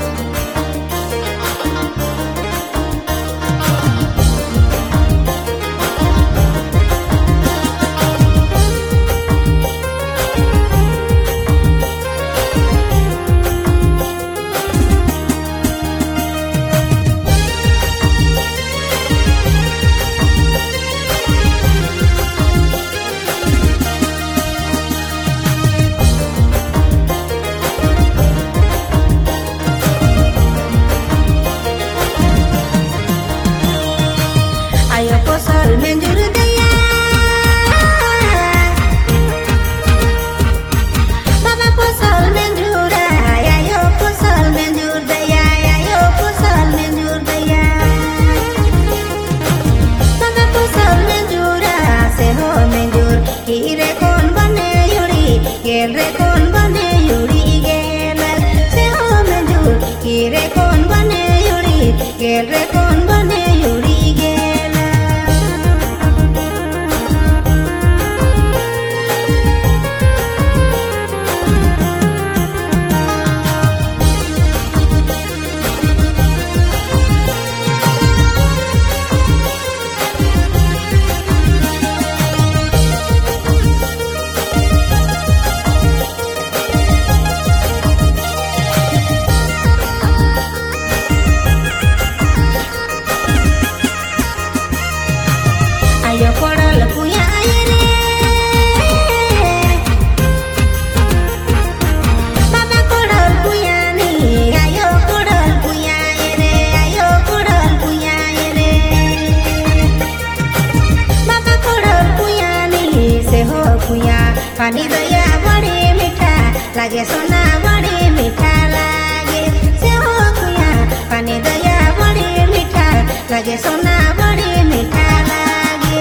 पानी दया बड़ी मीठा लागे, सोना बड़ी मीठा लागे से हो कुया। पानी दया बड़ी मीठा लागे, सोना बड़ी मीठा लागे।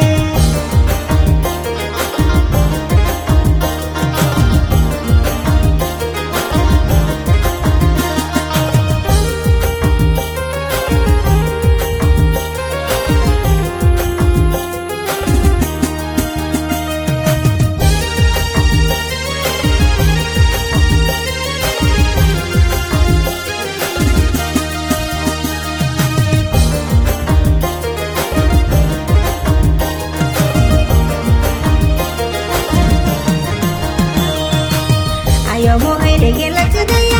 Ayo moe de gelak daya,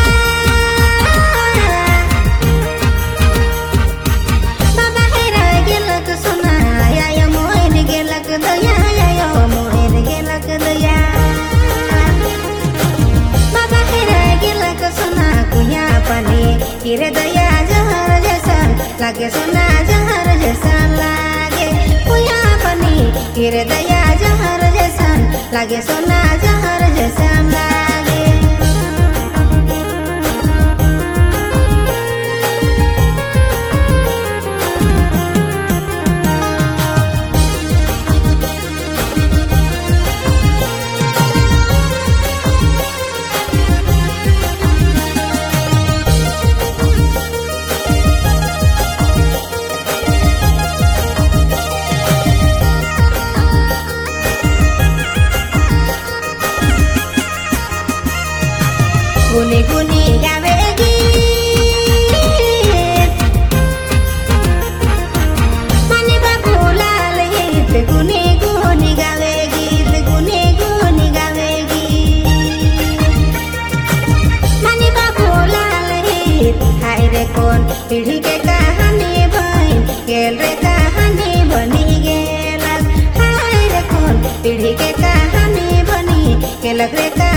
baba hera gelak sona. Ayo moe de gelak daya, ayo moe de gelak daya. Baba hera gelak sona kuya pani, kire daya jahar jasan lage, sona jahar jasan lage. Kuya pani kire daya jahar jasan lage, sona jahar jasan lage. Guni guni gawe git, mani babu lal hit. Guni guni gawe git, guni guni gawe git, mani babu lal hit. Hai re kon pidhi ke kahani bhain, gel re kahani bani gelak. Hai re kon pidhi ke kahani bani gelak re.